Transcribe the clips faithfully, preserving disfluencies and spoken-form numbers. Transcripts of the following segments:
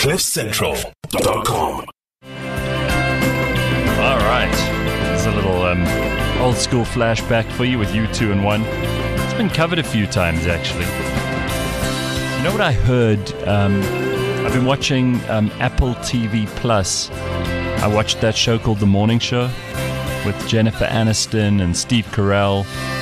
cliff central dot com. All right. There's a little um, old school flashback for you with U two and one. It's been covered a few times, actually. You know what I heard? Um, I've been watching um, Apple T V Plus. I watched that show called The Morning Show with Jennifer Aniston and Steve Carell.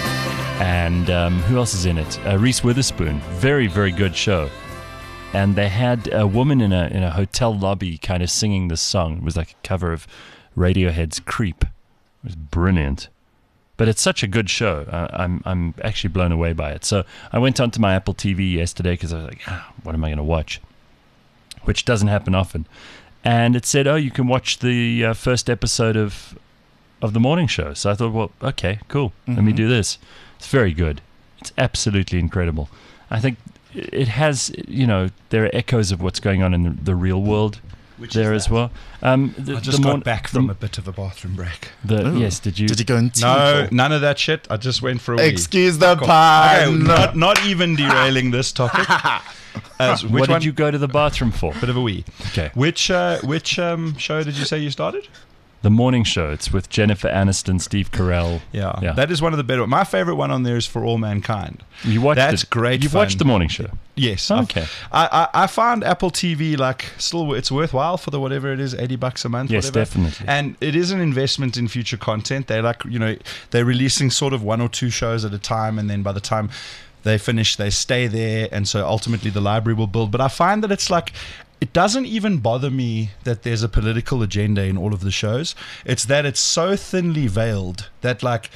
And um, who else is in it? Uh, Reese Witherspoon. Very, very good show. And they had a woman in a in a hotel lobby kind of singing this song. It was like a cover of Radiohead's Creep. It was brilliant. But it's such a good show. Uh, I'm I'm actually blown away by it. So I went onto my Apple T V yesterday because I was like, ah, what am I going to watch? Which doesn't happen often. And it said, oh, you can watch the uh, first episode of of The Morning Show. So I thought, well, okay, cool. Mm-hmm. Let me do this. It's very good. It's absolutely incredible. I think it has, you know, there are echoes of what's going on in the, the real world Which there as well. Um, the, I just the got mon- back from the, a bit of a bathroom break. The, Ooh. yes, did you? Did you go and No, none of that shit. I just went for a wee. Excuse the Okay, pun. not, not even derailing this topic. As, which what one? did you go to the bathroom for? Bit of a wee. Okay. Which uh, which um, show did you say you started? The Morning Show. It's with Jennifer Aniston, Steve Carell. Yeah, Yeah. that is one of the better. My favorite one on there is For All Mankind. You watched That's it. great You've fun. watched The Morning Show. Yes. Okay. I, I I found Apple T V like still it's worthwhile for the whatever it is, eighty bucks a month. Yes, whatever. definitely. And it is an investment in future content. They like you know they're releasing sort of one or two shows at a time, and then by the time they finish, they stay there, and so ultimately the library will build. But I find that it's like. It doesn't even bother me that there's a political agenda in all of the shows. It's that it's so thinly veiled that like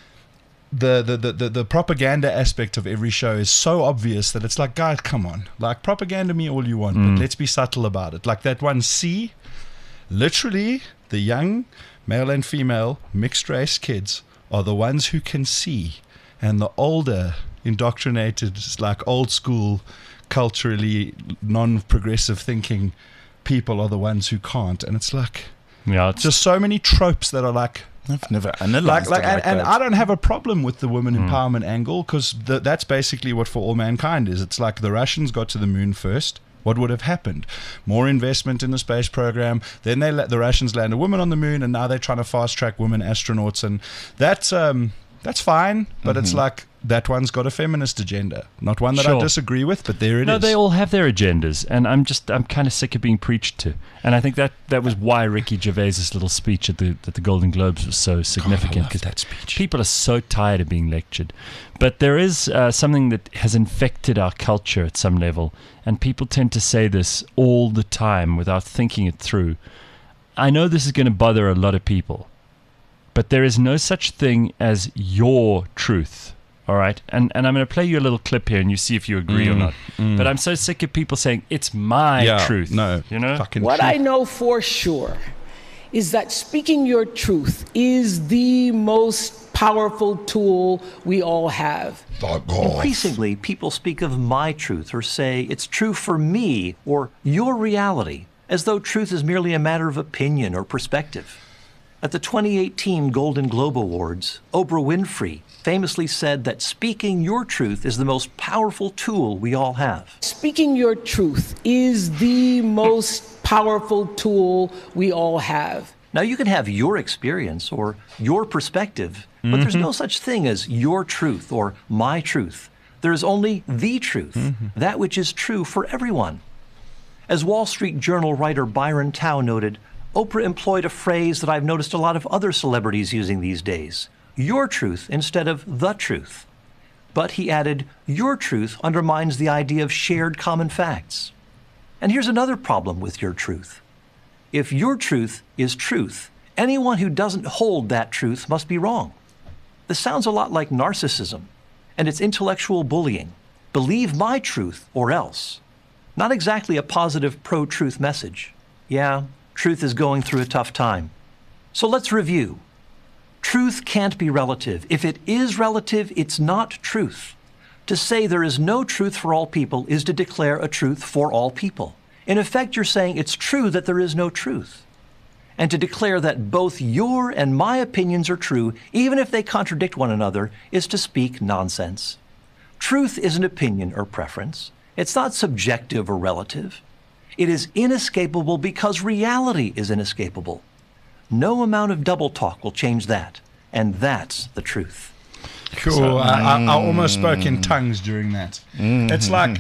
the the, the, the the propaganda aspect of every show is so obvious that it's like, guys, come on. Like propaganda me all you want, Mm. but let's be subtle about it. Like that one C, literally the young male and female mixed race kids are the ones who can see, and the older indoctrinated like old school culturally non-progressive thinking people are the ones who can't. And it's like Yeah, it's just so many tropes that are like I've never like, analyzed like it and, like and that. I don't have a problem with the women empowerment angle because th- that's basically what For All Mankind is. It's like the Russians got to the moon first. What would have happened? More investment in the space program. Then they let the Russians land a woman on the moon, and now they're trying to fast track women astronauts, and that's um that's fine. But it's like that one's got a feminist agenda, not one that I Sure. disagree with, but there it is. no, they all have their agendas, and I'm just I'm kind of sick of being preached to. And I think that that was why Ricky Gervais's little speech at the at the Golden Globes was so significant, because that speech. people are so tired of being lectured. But there is uh, something that has infected our culture at some level, and people tend to say this all the time without thinking it through. I know this is going to bother a lot of people, but there is no such thing as your truth. All right, and and I'm going to play you a little clip here, and you see if you agree or Mm, not. mm. But I'm so sick of people saying it's my yeah, truth. No, you know. fucking What truth. I know for sure is that speaking your truth is the most powerful tool we all have. Increasingly, people speak of my truth or say it's true for me or your reality, as though truth is merely a matter of opinion or perspective. At the twenty eighteen Golden Globe Awards, Oprah Winfrey famously said that speaking your truth is the most powerful tool we all have. Speaking your truth is the most powerful tool we all have. Now, you can have your experience or your perspective, but there's no such thing as your truth or my truth. There is only the truth, that which is true for everyone. As Wall Street Journal writer Byron Tao noted, Oprah employed a phrase that I've noticed a lot of other celebrities using these days. Your truth instead of the truth. But he added, your truth undermines the idea of shared common facts. And here's another problem with your truth. If your truth is truth, anyone who doesn't hold that truth must be wrong. This sounds a lot like narcissism, and it's intellectual bullying. Believe my truth or else. Not exactly a positive pro-truth message. Yeah, truth is going through a tough time. So let's review. Truth can't be relative. If it is relative, it's not truth. To say there is no truth for all people is to declare a truth for all people. In effect, you're saying it's true that there is no truth. And to declare that both your and my opinions are true, even if they contradict one another, is to speak nonsense. Truth is an opinion or preference. It's not subjective or relative. It is inescapable because reality is inescapable. No amount of double talk will change that. And that's the truth. Cool. So, I, I, I almost spoke in tongues during that. Mm. It's like,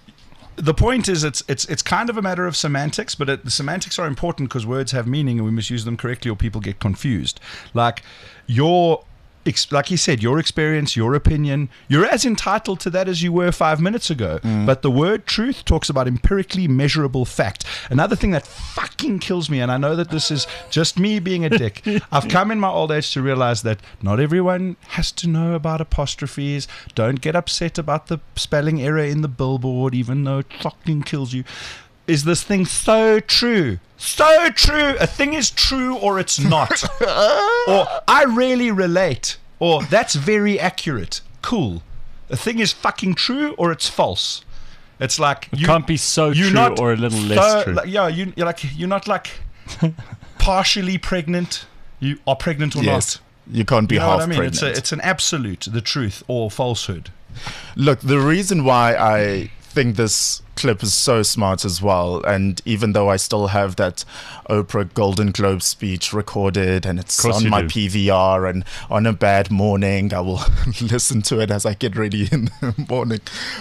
the point is, it's it's it's kind of a matter of semantics, but it, the semantics are important because words have meaning and we must use them correctly or people get confused. Like, your... like he said, your experience, your opinion, you're as entitled to that as you were five minutes ago. Mm. But the word truth talks about empirically measurable fact. Another thing that fucking kills me, and I know that this is just me being a dick, I've come in my old age to realize that not everyone has to know about apostrophes. Don't get upset about the spelling error in the billboard, even though it fucking kills you. Is this thing so true? So true. A thing is true or it's not. Or I really relate. Or that's very accurate. Cool. A thing is fucking true or it's false. It's like it you can't be so true not or a little so, less true. Like, yeah, you, you're like you're not like partially pregnant. You are pregnant or yes. not. You can't be you know half what I mean? pregnant. It's a, it's an absolute, the truth or falsehood. Look, the reason why I think this clip is so smart as well, and even though I still have that Oprah Golden Globe speech recorded and it's on my do. P V R, and on a bad morning I will listen to it as I get ready in the morning,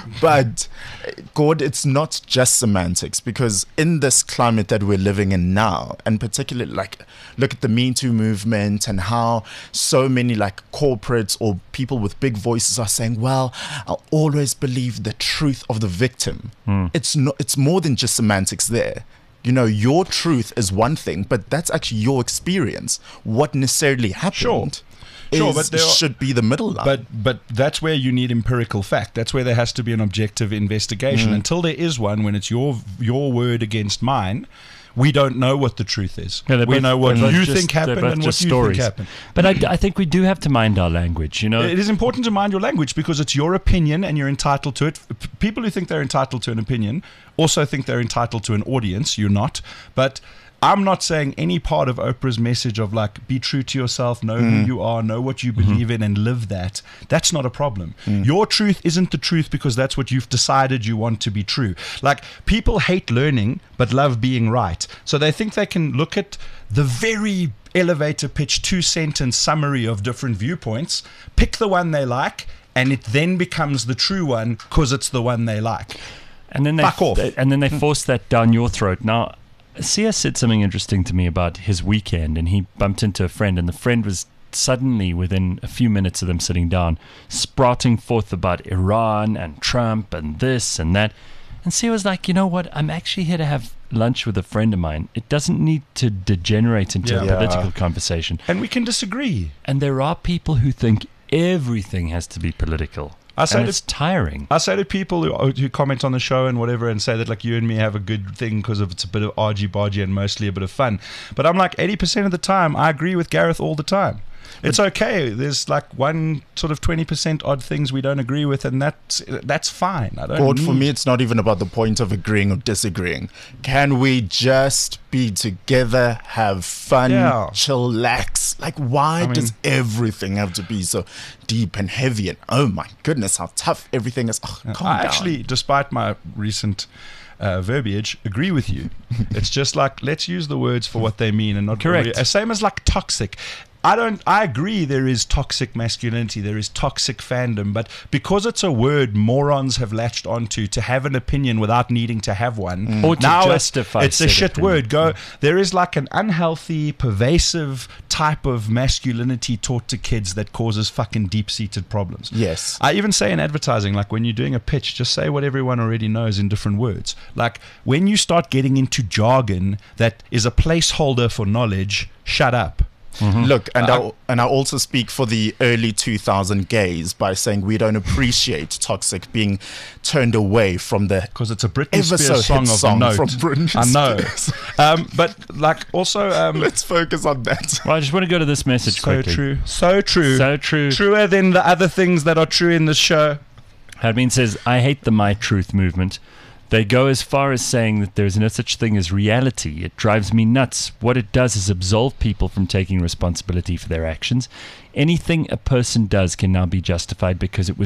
but God, it's not just semantics, because in this climate that we're living in now, and particularly like look at the Me Too movement and how so many like corporates or people with big voices are saying, well, I'll always believe the truth of the victim. Mm. It's not, it's more than just semantics there. You know, your truth is one thing, but that's actually your experience. What necessarily happened sure. is, sure, but there are, should be the middle line. But but that's where you need empirical fact. That's where there has to be an objective investigation. Mm. Until there is one, when it's your your word against mine, we don't know what the truth is. Yeah, we both, know what you just, think happened and what you stories. think happened. But I, I think we do have to mind our language, you know. It is important to mind your language because it's your opinion and you're entitled to it. P- people who think they're entitled to an opinion also think they're entitled to an audience. You're not. But I'm not saying any part of Oprah's message of like, be true to yourself, know mm. who you are, know what you believe mm-hmm. in and live that. That's not a problem. Mm. Your truth isn't the truth because that's what you've decided you want to be true. Like, people hate learning but love being right. So they think they can look at the very elevator pitch two sentence summary of different viewpoints, pick the one they like, and it then becomes the true one because it's the one they like. And then they Fuck off. And then they force that down your throat. Now, Sia said something interesting to me about his weekend, and he bumped into a friend, and the friend was suddenly, within a few minutes of them sitting down, sprouting forth about Iran and Trump and this and that. And Sia was like, you know what? I'm actually here to have lunch with a friend of mine. It doesn't need to degenerate into Yeah. a political conversation. And we can disagree. And there are people who think everything has to be political. I say and to- it's tiring. I say to people who, who comment on the show and whatever and say that like you and me have a good thing because of it's a bit of argy-bargy and mostly a bit of fun. But I'm like eighty percent of the time, I agree with Gareth all the time. It's okay. There's like one sort of twenty percent odd things we don't agree with, and that's that's fine. I don't God, need... for me, it's not even about the point of agreeing or disagreeing. Can we just be together, have fun, Yeah. chillax? Like, why I mean- does everything have to be so deep and heavy? And oh my goodness, how tough everything is. Oh, calm I down. actually, despite my recent uh, verbiage, agree with you. It's just like, let's use the words for what they mean and not Correct. Uh, same as like toxic. I don't. I agree. There is toxic masculinity. There is toxic fandom. But because it's a word morons have latched onto to have an opinion without needing to have one, Mm. Or to now justify it's, it's a said shit opinion. word. Go. There is like an unhealthy, pervasive type of masculinity taught to kids that causes fucking deep-seated problems. Yes. I even say in advertising, like when you're doing a pitch, just say what everyone already knows in different words. Like when you start getting into jargon that is a placeholder for knowledge, shut up. Mm-hmm. Look, and Uh, I and I also speak for the early two thousand gays by saying we don't appreciate toxic being turned away from the Because it's a Britney ever Spears so song hit of song note. from Britney I know. Spears. um, but like also, um, Let's focus on that. Well, I just want to go to this message so quickly. true, so true, So true. truer than the other things that are true in this show. Hadmin says, I hate the My Truth movement. They go as far as saying that there's no such thing as reality. It drives me nuts. What it does is absolve people from taking responsibility for their actions. Anything a person does can now be justified because it was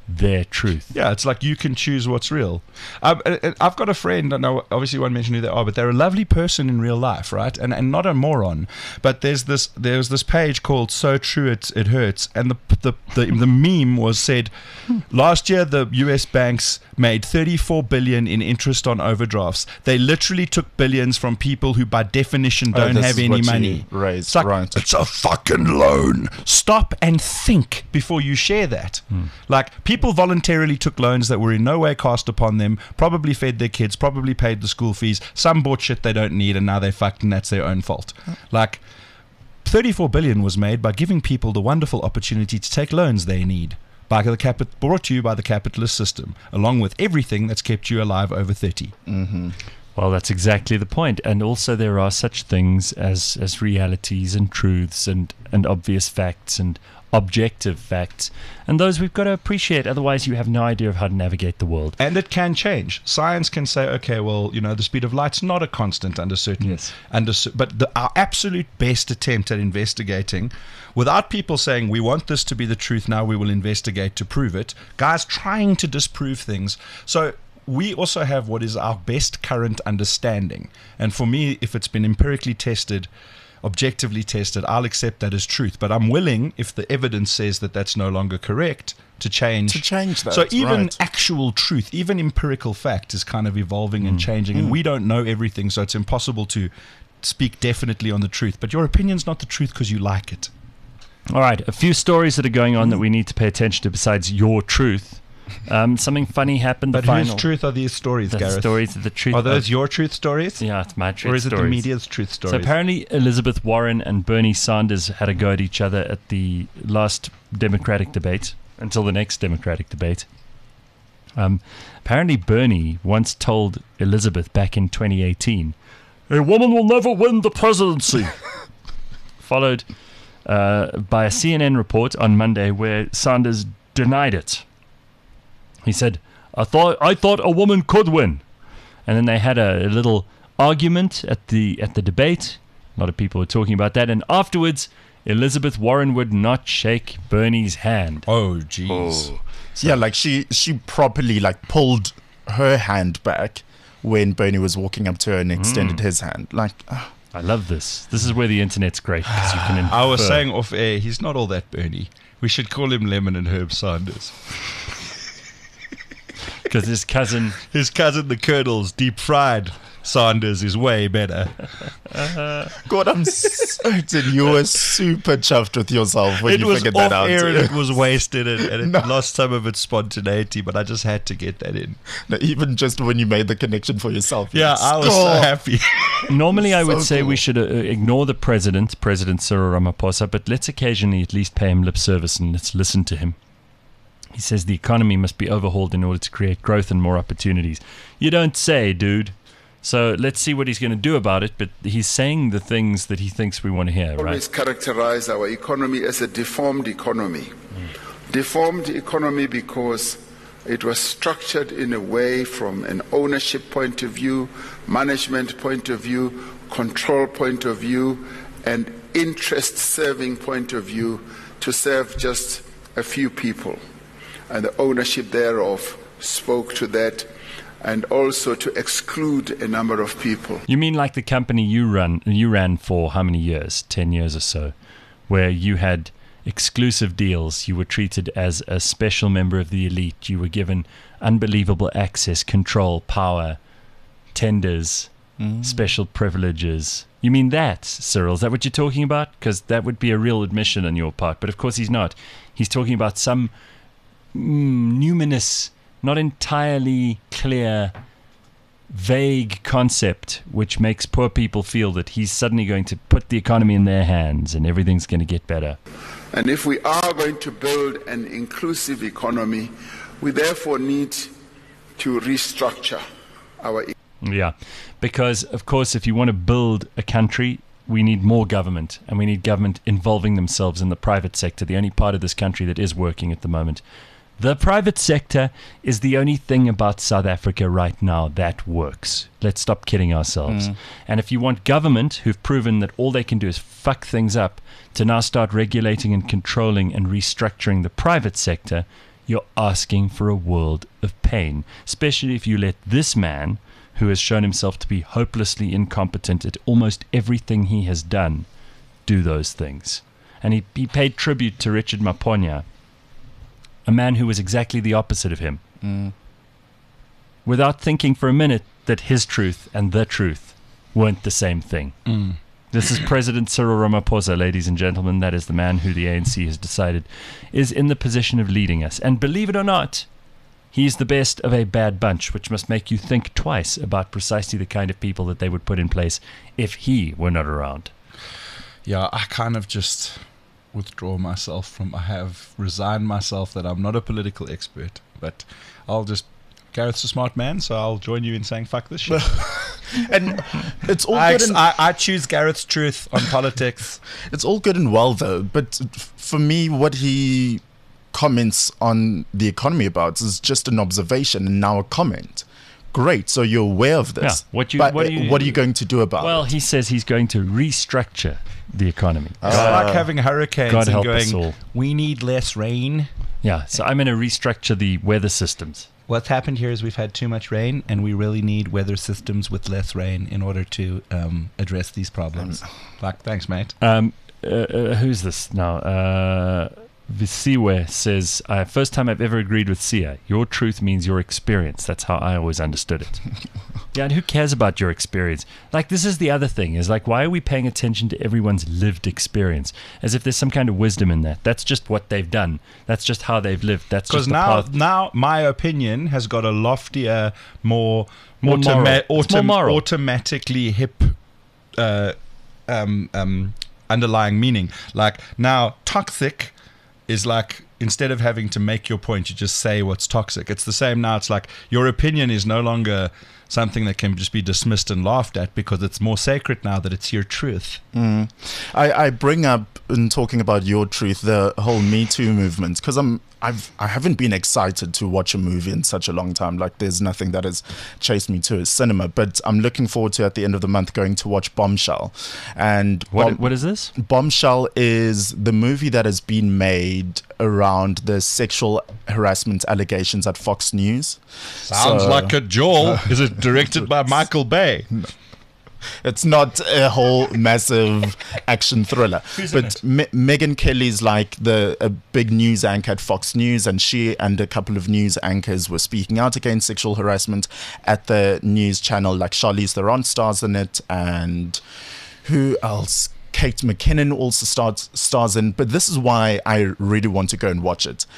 their truth. Yeah, it's like you can choose what's real. Um, I've got a friend, I know, obviously won't mention who they are, but they're a lovely person in real life, right? And and not a moron. But there's this there's this page called So True It It Hurts, and the the the, the meme was said, last year the U S banks made thirty-four billion in interest on overdrafts. They literally took billions from people who by definition don't oh, have any money. Raised, it's like, right. it's a fucking loan. Stop and think before you share that. Hmm. Like, people voluntarily took loans that were in no way cast upon them, probably fed their kids, probably paid the school fees. Some bought shit they don't need, and now they're fucked, and that's their own fault. Like, thirty-four billion was made by giving people the wonderful opportunity to take loans they need. By the capi- brought to you by the capitalist system, along with everything that's kept you alive over thirty. Mm-hmm. Well, that's exactly the point. And also there are such things as, as realities and truths and, and obvious facts and objective facts. And those we've got to appreciate. Otherwise, you have no idea of how to navigate the world. And it can change. Science can say, okay, well, you know, the speed of light's not a constant under certain... Yes. Under, but the, our absolute best attempt at investigating, without people saying, we want this to be the truth, now we will investigate to prove it, guys trying to disprove things. So... we also have what is our best current understanding. And for me, if it's been empirically tested, objectively tested, I'll accept that as truth. But I'm willing, if the evidence says that that's no longer correct, to change. To change that. So even right. actual truth, even empirical fact is kind of evolving mm. and changing. Mm. And we don't know everything, so it's impossible to speak definitely on the truth. But your opinion's not the truth because you like it. All right, a few stories that are going on that we need to pay attention to besides your truth. Um, something funny happened. But the whose final, truth are these stories, the Gareth? stories of the truth. Are those of, your truth stories? Yeah, it's my truth Or is it stories. the media's truth stories? So apparently Elizabeth Warren and Bernie Sanders had a go at each other at the last Democratic debate, until the next Democratic debate. Um, apparently Bernie once told Elizabeth back in twenty eighteen, "A woman will never win the presidency." Followed uh, by a C N N report on Monday where Sanders denied it. He said, I thought I thought a woman could win. And then they had a, a little argument at the at the debate. A lot of people were talking about that. And afterwards, Elizabeth Warren would not shake Bernie's hand. Oh, jeez. Oh. Yeah, like she, she properly like pulled her hand back when Bernie was walking up to her and extended mm. his hand. Like, uh, I love this. This is where the internet's great. Because you can infer. I was saying off air, he's not all that Bernie. We should call him Lemon and Herb Sanders. Because his cousin... His cousin, the Colonel's deep fried Sanders is way better. Uh, God, I'm certain you were super chuffed with yourself when it you figured that out. It was off air and it was wasted and, and it no. lost some of its spontaneity, but I just had to get that in. No, even just when you made the connection for yourself. Yeah, I was oh. so happy. Normally I would so say cool. we should uh, ignore the president, President Cyril Ramaphosa, but let's occasionally at least pay him lip service and let's listen to him. He says the economy must be overhauled in order to create growth and more opportunities. You don't say, dude. So let's see what he's going to do about it, but he's saying the things that he thinks we want to hear, right? Always characterize our economy as a deformed economy. Mm. Deformed economy because it was structured in a way from an ownership point of view, management point of view, control point of view, and interest-serving point of view to serve just a few people. And the ownership thereof spoke to that, and also to exclude a number of people. You mean like the company you run, you ran for how many years? Ten years or so, where you had exclusive deals. You were treated as a special member of the elite. You were given unbelievable access, control, power, tenders, mm. special privileges. You mean that, Cyril? Is that what you're talking about? Because that would be a real admission on your part. But of course he's not. He's talking about some mm, numinous, not entirely clear, vague concept which makes poor people feel that he's suddenly going to put the economy in their hands and everything's going to get better. And if we are going to build an inclusive economy, we therefore need to restructure our economy. Yeah, because, of course, if you want to build a country, we need more government, and we need government involving themselves in the private sector, the only part of this country that is working at the moment. The private sector is the only thing about South Africa right now that works. Let's stop kidding ourselves. Mm. And if you want government, who've proven that all they can do is fuck things up, to now start regulating and controlling and restructuring the private sector, you're asking for a world of pain, especially if you let this man, who has shown himself to be hopelessly incompetent at almost everything he has done, do those things. And he, he paid tribute to Richard Maponya, a man who was exactly the opposite of him, mm. without thinking for a minute that his truth and the truth weren't the same thing. Mm. This is President Cyril Ramaphosa, ladies and gentlemen. That is the man who the A N C has decided is in the position of leading us. And believe it or not, he's the best of a bad bunch, which must make you think twice about precisely the kind of people that they would put in place if he were not around. Yeah, I kind of just withdraw myself from, I have resigned myself that I'm not a political expert, but I'll just, Gareth's a smart man, so I'll join you in saying fuck this shit. And it's all I, good and, I, I choose Gareth's truth on politics. It's all good and well though, but for me what he comments on the economy about is just an observation and now a comment. Great, so you're aware of this. Yeah, what, you, but what, are you, what are you going to do about well, it? Well, he says he's going to restructure the economy. It's uh, like having hurricanes God and help going, us all. We need less rain. Yeah, so I'm going to restructure the weather systems. What's happened here is we've had too much rain, and we really need weather systems with less rain in order to um, address these problems. Um, like, thanks, mate. Um, uh, uh, who's this now? Uh, Visiwe says, uh, first time I've ever agreed with Sia. Your truth means your experience. That's how I always understood it. Yeah, and who cares about your experience? Like, this is the other thing, is like, why are we paying attention to everyone's lived experience? As if there's some kind of wisdom in that. That's just what they've done. That's just how they've lived. That's just the now, path. now my opinion has got a loftier, more, more, automa- moral. autom- more moral. automatically hip uh, um, um, underlying meaning. Like, now, toxic is like, instead of having to make your point, you just say what's toxic. It's the same now. It's like your opinion is no longer something that can just be dismissed and laughed at because it's more sacred now that it's your truth. Mm. I, I bring up, in talking about your truth, the whole Me Too movement, because I'm I've I haven't been excited to watch a movie in such a long time. Like, there's nothing that has chased me to a cinema, but I'm looking forward to, at the end of the month, going to watch Bombshell. And what Bom- what is this? Bombshell is the movie that has been made around the sexual harassment allegations at Fox News. Sounds so, like a Joel. Is it directed by Michael Bay? No. It's not a whole massive action thriller. But Me- Megyn Kelly's like the a big news anchor at Fox News, and she and a couple of news anchors were speaking out against sexual harassment at the news channel. Like Charlize Theron stars in it, and who else? Kate McKinnon also stars stars in. But this is why I really want to go and watch it.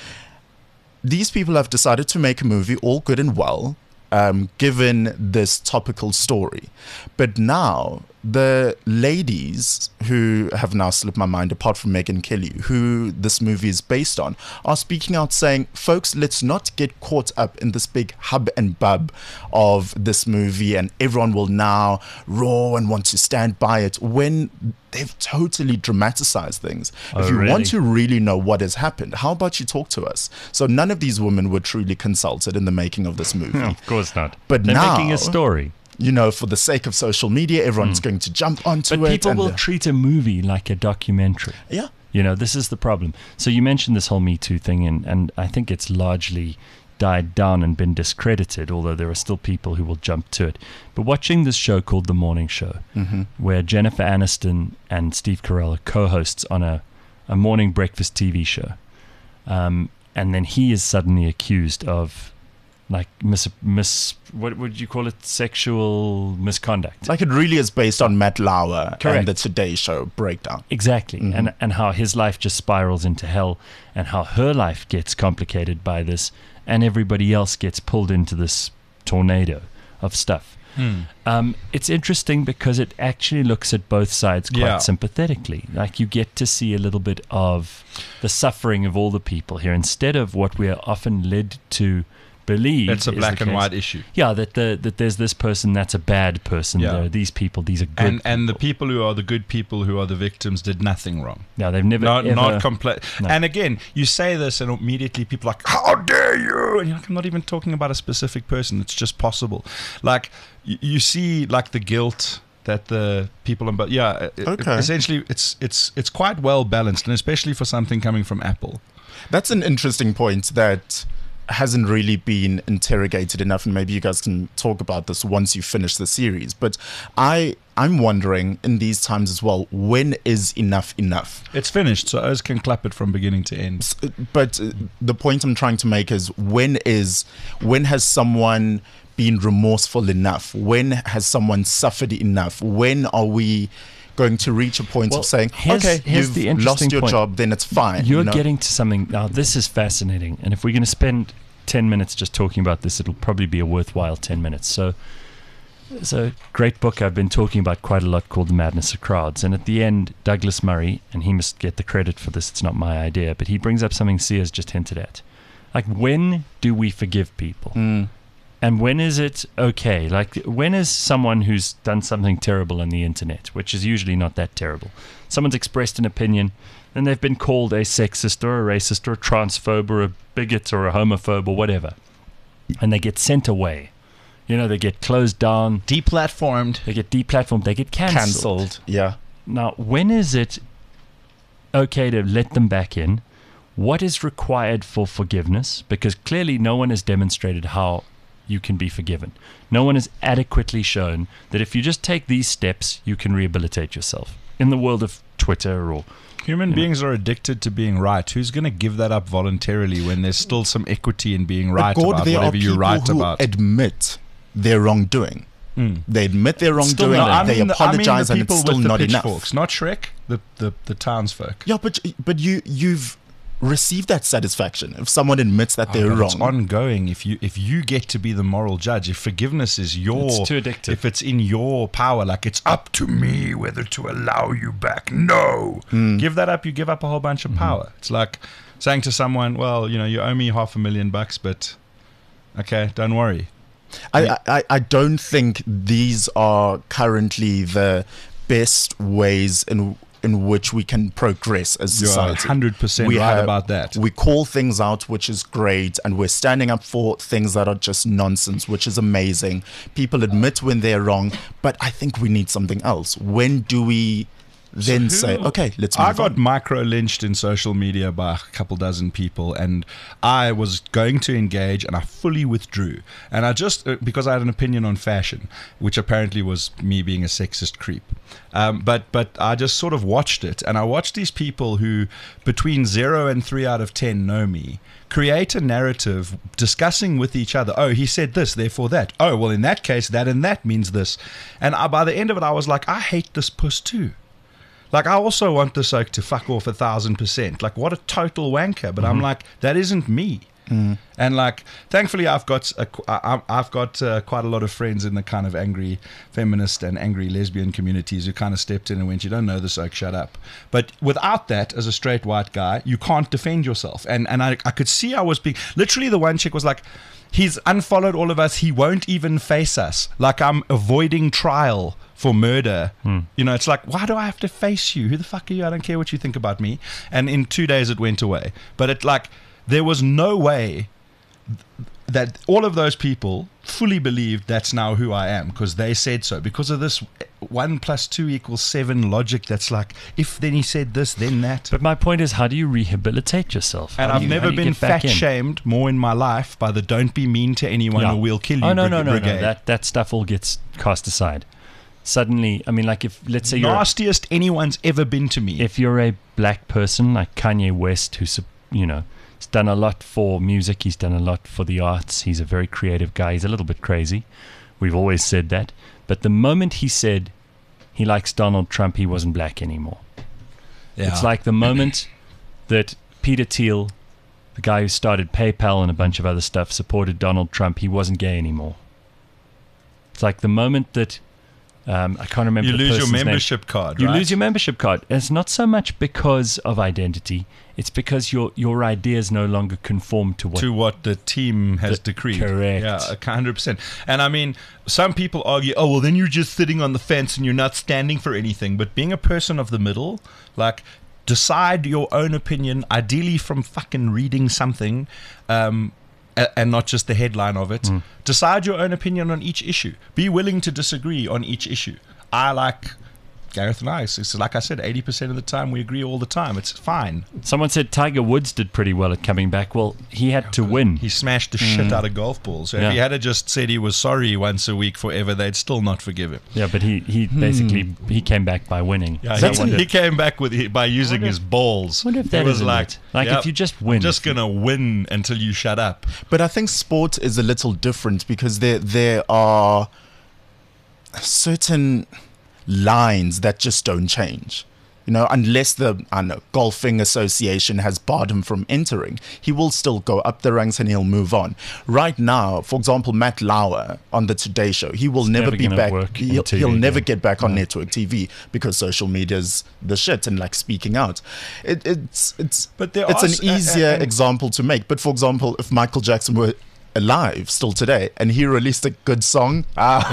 These people have decided to make a movie, all good and well, Um, given this topical story. But now the ladies who have now slipped my mind, apart from Megyn Kelly, who this movie is based on, are speaking out saying, folks, let's not get caught up in this big hub and bub of this movie and everyone will now roar and want to stand by it, when they've totally dramatized things. Oh, if you really? want to really know what has happened, how about you talk to us? So none of these women were truly consulted in the making of this movie. No, of course not. But They're now, making a story. You know, for the sake of social media, everyone's mm. going to jump onto but it. But people and will the, treat a movie like a documentary. Yeah. You know, this is the problem. So you mentioned this whole Me Too thing, and, and I think it's largely died down and been discredited, although there are still people who will jump to it. But watching this show called The Morning Show, mm-hmm. where Jennifer Aniston and Steve Carell are co-hosts on a, a morning breakfast T V show, um, and then he is suddenly accused of like mis, mis what would you call it, sexual misconduct. Like, it really is based on Matt Lauer Correct. and the Today Show breakdown. Exactly. Mm-hmm. And and how his life just spirals into hell, and how her life gets complicated by this, and everybody else gets pulled into this tornado of stuff. Hmm. Um, it's interesting because it actually looks at both sides quite yeah. sympathetically. Like, you get to see a little bit of the suffering of all the people here, instead of what we are often led to believe. It's a black and white issue. Yeah, that the that there's this person that's a bad person. Yeah. There are these people, these are good and people. and the people who are the good people, who are the victims, did nothing wrong. No, they've never not ever, not compla- no. And again, you say this and immediately people are like, how dare you? And you're like, I'm not even talking about a specific person, it's just possible. Like, you, you see like the guilt that the people on but yeah it, Okay. essentially it's it's it's quite well balanced, and especially for something coming from Apple. That's an interesting point that hasn't really been interrogated enough, and maybe you guys can talk about this once you finish the series. But I I'm wondering in these times as well, when is enough enough? It's finished, so Oz can clap it from beginning to end. S- But uh, the point I'm trying to make is when is when has someone been remorseful enough? When has someone suffered enough? When are we going to reach a point Well, of saying, here's- okay, here's the you've interesting lost your point. job, then it's fine. You're you know? getting to something now. This is fascinating, and if we're going to spend ten minutes just talking about this, it'll probably be a worthwhile ten minutes. So, there's a great book I've been talking about quite a lot called The Madness of Crowds, and at the end, Douglas Murray, and he must get the credit for this. It's not my idea, but he brings up something Sia's just hinted at. Like, when do we forgive people? Mm. And when is it okay? Like, when is someone who's done something terrible on the internet, which is usually not that terrible, someone's expressed an opinion, and they've been called a sexist or a racist or a transphobe or a bigot or a homophobe or whatever, and they get sent away. You know, they get closed down, Deplatformed. they get deplatformed, they get cancelled. Cancelled. Yeah. Now, when is it okay to let them back in? What is required for forgiveness? Because clearly no one has demonstrated how you can be forgiven. No one has adequately shown that if you just take these steps, you can rehabilitate yourself. In the world of Twitter or... Human You know. beings are addicted to being right. Who's going to give that up voluntarily when there's still some equity in being right But God, about there are whatever you people write who about? admit their wrongdoing. Mm. They admit their Still wrongdoing, not- I they mean the- I mean the apologize, and it's people still with the not enough. pitchforks, not Shrek, the, the, the townsfolk. Yeah, but but you you've received that satisfaction if someone admits that Oh, they're but wrong. It's ongoing. If you if you get to be the moral judge, if forgiveness is your, It's too addictive. if it's in your power, like it's up to me whether to allow you back. No, give that up. You give up a whole bunch of power. It's like saying to someone, "Well, you know, you owe me half a million bucks, but okay, don't worry." I, I I don't think these are currently the best ways in in which we can progress as You're society. one hundred percent We right have- about that. We call things out, which is great, and we're standing up for things that are just nonsense, which is amazing. People admit when they're wrong, but I think we need something else. When do we then who- say, okay, let's move I got on? micro lynched in social media by a couple dozen people, and I was going to engage, and I fully withdrew. And I just uh, because I had an opinion on fashion, which apparently was me being a sexist creep. Um, but but I just sort of watched it, and I watched these people who, between zero and three out of ten, know me, create a narrative discussing with each other. Oh, he said this, therefore that. Oh, well, in that case, that and that means this. And I, by the end of it, I was like, I hate this puss too. Like, I also want this oak to fuck off a thousand percent. Like, what a total wanker. But I'm like, that isn't me. Mm. And like, thankfully, I've got a, I, I've got uh, quite a lot of friends in the kind of angry feminist and angry lesbian communities who kind of stepped in and went, "You don't know this oak, shut up." But without that, as a straight white guy, you can't defend yourself. And and I, I could see I was being literally the one chick was like, "He's unfollowed all of us. He won't even face us. Like I'm avoiding trial for murder." Hmm. You know, it's like, why do I have to face you? Who the fuck are you? I don't care what you think about me. And in two days, it went away. But it like. There was no way that all of those people fully believed that's now who I am because they said so. Because of this one plus two equals seven logic that's like, if then he said this, then that. But my point is, how do you rehabilitate yourself? And How I've do you- how never do you been get back fat in? shamed more in my life by the don't be mean to anyone Yeah. or we'll kill you Oh, no, brig- no, no, brigade. no. That, that stuff all gets cast aside. Suddenly, I mean, like if, let's say you're, Nastiest anyone's ever been to me. if you're a black person like Kanye West, who's, you know, he's done a lot for music, he's done a lot for the arts, he's a very creative guy, he's a little bit crazy. We've always said that. But the moment he said he likes Donald Trump, he wasn't black anymore. Yeah. It's like the moment that Peter Thiel, the guy who started PayPal and a bunch of other stuff, supported Donald Trump, he wasn't gay anymore. It's like the moment that um, I can't remember you the lose your person's name. membership card, You right? lose your membership card. It's not so much because of identity. It's because your your ideas no longer conform to what. to what the team has The- decreed. correct. Yeah, one hundred percent. And I mean, some people argue, oh, well, then you're just sitting on the fence and you're not standing for anything. But being a person of the middle, like, decide your own opinion, ideally from fucking reading something, um, a- and not just the headline of it. Mm. Decide your own opinion on each issue. Be willing to disagree on each issue. I like Gareth and I. It's like I said, eighty percent of the time we agree all the time. It's fine. Someone said Tiger Woods did pretty well at coming back. Well, he had to win. He smashed the mm. shit out of golf balls. So yeah. if he had just said he was sorry once a week forever, they'd still not forgive him. Yeah, but he, he hmm. basically he came back by winning. Yeah, he, he came back with by using his balls. I wonder if that was is like, it. Like yep, if you just win. I'm just going to win until you shut up. But I think sport is a little different because there there are certain lines that just don't change. You know, unless the I don't know, golfing association has barred him from entering, he will still go up the ranks and he'll move on. Right now, for example, Matt Lauer on the Today Show, he will it's never, never be back. He'll, T V, he'll never yeah. get back on yeah. network T V because social media's the shit and like speaking out. It, it's it's but there it's are, an easier uh, uh, example to make. But for example, if Michael Jackson were alive still today and he released a good song,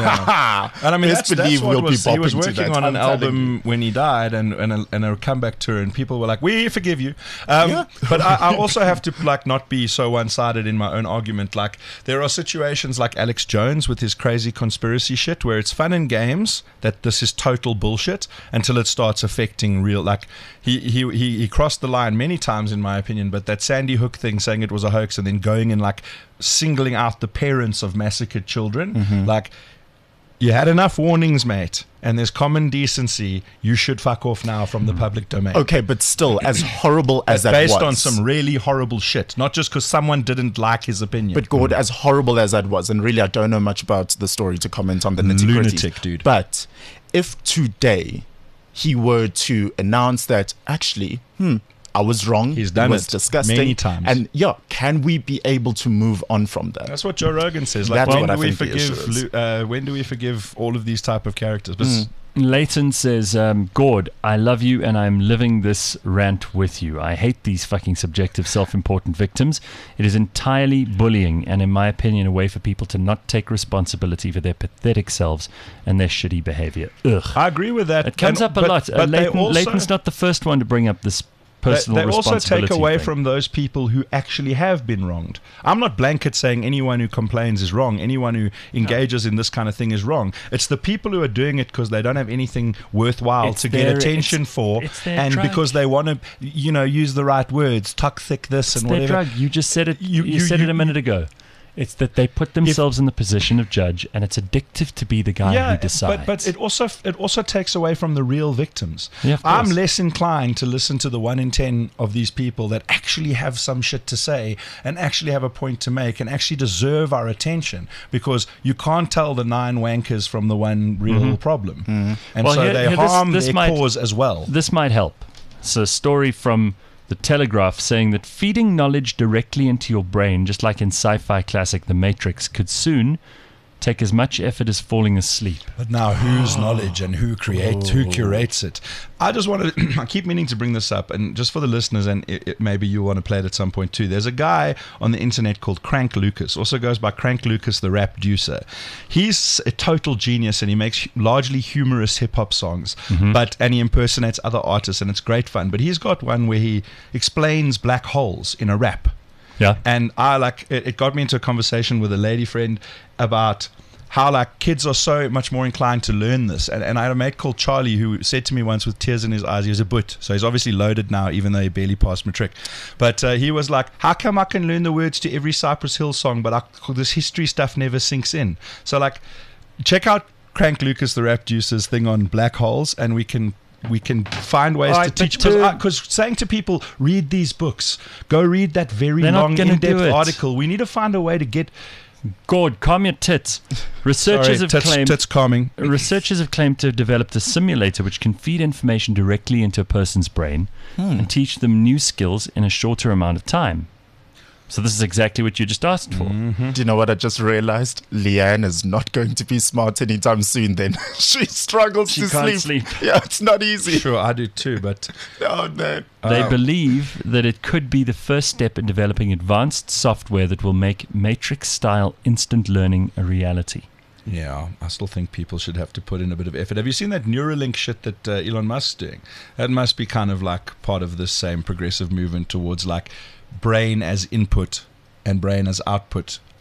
ah, yeah. and I mean best that's, believe that's what we'll was, be he was bopping to working that, on an I'm telling album you. when he died and and a, and a comeback tour, and people were like, we forgive you. Um, Yeah. but I, I also have to like not be so one-sided in my own argument. Like there are situations like Alex Jones with his crazy conspiracy shit where it's fun and games that this is total bullshit until it starts affecting real, like he he he, he crossed the line many times in my opinion, but that Sandy Hook thing, saying it was a hoax and then going and like singling out the parents of massacred children, mm-hmm. like you had enough warnings, mate, and there's common decency. You should fuck off now from the public domain. Okay, but still, as horrible as that based was, on some really horrible shit, not just because someone didn't like his opinion. But Gord, as horrible as that was, and really I don't know much about the story to comment on the nitty-gritty. Lunatic, dude. But if today he were to announce that actually, hmm, I was wrong. He's done it was it disgusting many times. And yeah, can we be able to move on from that? That's what Joe Rogan says. Like, That's when what do I we think the issue forgive? is. Lu- Uh, when do we forgive all of these type of characters? But Mm. Leighton says, um, Gord, I love you and I'm living this rant with you. I hate these fucking subjective, self-important victims. It is entirely bullying and, in my opinion, a way for people to not take responsibility for their pathetic selves and their shitty behavior. Ugh. I agree with that. It comes And- up a but- lot. Uh, But they Leighton, also, Leighton's not the first one to bring up this personal they, they also responsibility take away thing. from those people who actually have been wronged. I'm not blanket saying anyone who complains is wrong. Anyone who engages in this kind of thing is wrong. It's the people who are doing it because they don't have anything worthwhile It's to their- get attention it's- for, it's their and drug. because they want to, you know, use the right words, toxic this It's and their whatever. drug. You just said it. You, You- you- said you- it a minute ago. It's that they put themselves in the position of judge, and it's addictive to be the guy yeah, who decides. but but it also it also takes away from the real victims. Yeah, of I'm course. less inclined to listen to the one in ten of these people that actually have some shit to say and actually have a point to make and actually deserve our attention, because you can't tell the nine wankers from the one real Mm-hmm. problem, Mm-hmm. and Well, so here- they here, this- harm this their might- cause as well. This might help. It's a story from The Telegraph saying that feeding knowledge directly into your brain, just like in sci-fi classic The Matrix, could soon take as much effort as falling asleep. But now, whose knowledge and who creates, who curates it? I just want to. I keep meaning to bring this up, and just for the listeners, and it, it, maybe you want to play it at some point too. There's a guy on the internet called Crank Lucas, also goes by Crank Lucas, the rap producer. He's a total genius, and he makes largely humorous hip hop songs, Mm-hmm. but and he impersonates other artists, and it's great fun. But he's got one where he explains black holes in a rap. Yeah. And I like it, it got me into a conversation with a lady friend about how like kids are so much more inclined to learn this. And, and I had a mate called Charlie who said to me once with tears in his eyes, he was a boot, so he's obviously loaded now even though he barely passed matric, but uh, he was like, how come I can learn the words to every Cypress Hill song but I, this history stuff never sinks in? So like, check out Crank Lucas the rap juices thing on black holes, and we can we can find ways All to right, teach, but because to- saying to people, read these books, go read that very They're not long gonna do in-depth it. article. We need to find a way to get Gord, calm your tits. Researchers sorry, have tits, claimed tits calming. Researchers have claimed to have developed a simulator which can feed information directly into a person's brain and teach them new skills in a shorter amount of time. So this is exactly what you just asked for. Mm-hmm. Do you know what I just realized? Leanne is not going to be smart anytime soon then. She struggles She to can't sleep. sleep. Yeah, it's not easy. Sure, I do too, but Oh, no. They Um, believe that it could be the first step in developing advanced software that will make Matrix-style instant learning a reality. yeah, I still think people should have to put in a bit of effort. Have you seen that Neuralink shit that uh, Elon Musk's doing? That must be kind of like part of this same progressive movement towards like brain as input and brain as output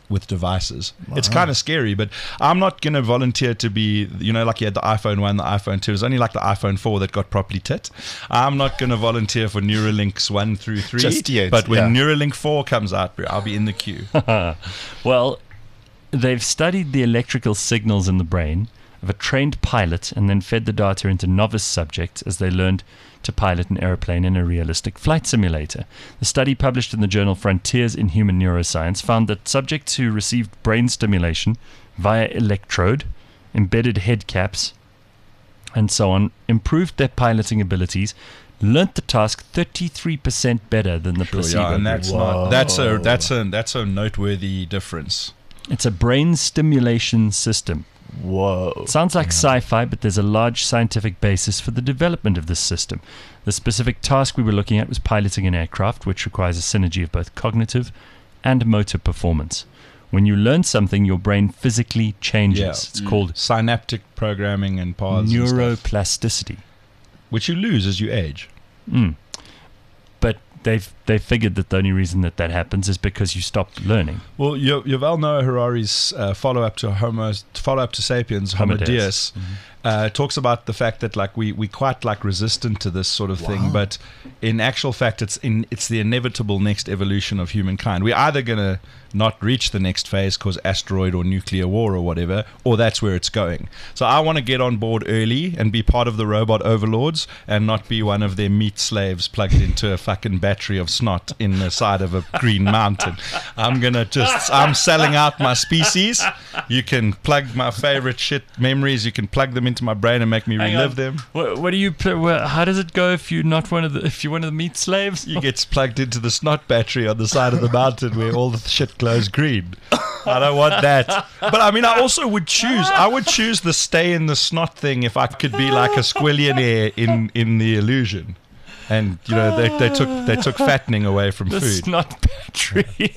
with devices. Wow. It's kind of scary, but I'm not going to volunteer to be, you know, like you had the iPhone one, the iPhone two. It was only like the iPhone four that got properly tit. I'm not going to volunteer for Neuralinks one through three. Just yet, but when yeah. Neuralink four comes out, I'll be in the queue. Well, they've studied the electrical signals in the brain of a trained pilot and then fed the data into novice subjects as they learned to pilot an aeroplane in a realistic flight simulator. The study, published in the journal Frontiers in Human Neuroscience, found that subjects who received brain stimulation via electrode, embedded head caps, and so on, improved their piloting abilities, learnt the task thirty-three percent better than the Sure, placebo yeah, and group. that's not that's a that's a that's a noteworthy difference. It's a brain stimulation system. Whoa. Sounds like sci-fi, but there's a large scientific basis for the development of this system. The specific task we were looking at was piloting an aircraft, which requires a synergy of both cognitive and motor performance. When you learn something, your brain physically changes. Yeah. It's mm. called synaptic programming and paths, neuroplasticity, and which you lose as you age. Mm. But they've they figured that the only reason that that happens is because you stop learning. Well, Yu- Yuval Noah Harari's uh, follow-up to Homo, follow-up to Sapiens, Homo, Homo Deus, Deus. Mm-hmm. uh, talks about the fact that like we we quite like resistant to this sort of Wow. thing, but in actual fact, it's in it's the inevitable next evolution of humankind. We're either gonna not reach the next phase because asteroid or nuclear war or whatever, or that's where it's going. So I want to get on board early and be part of the robot overlords and not be one of their meat slaves plugged into a fucking battery of snot in the side of a green mountain. I'm gonna just I'm selling out my species. You can plug my favorite shit memories, you can plug them into my brain and make me Hang relive on. them. What, what do you? Pl- well, how does it go if you're not one of the? If you're one of the meat slaves? You get plugged into the snot battery on the side of the mountain where all the shit glows green. I don't want that. But I mean, I also would choose. I would choose the stay in the snot thing if I could be like a squillionaire in in the illusion. And you know, they they took they took fattening away from The food. snot battery.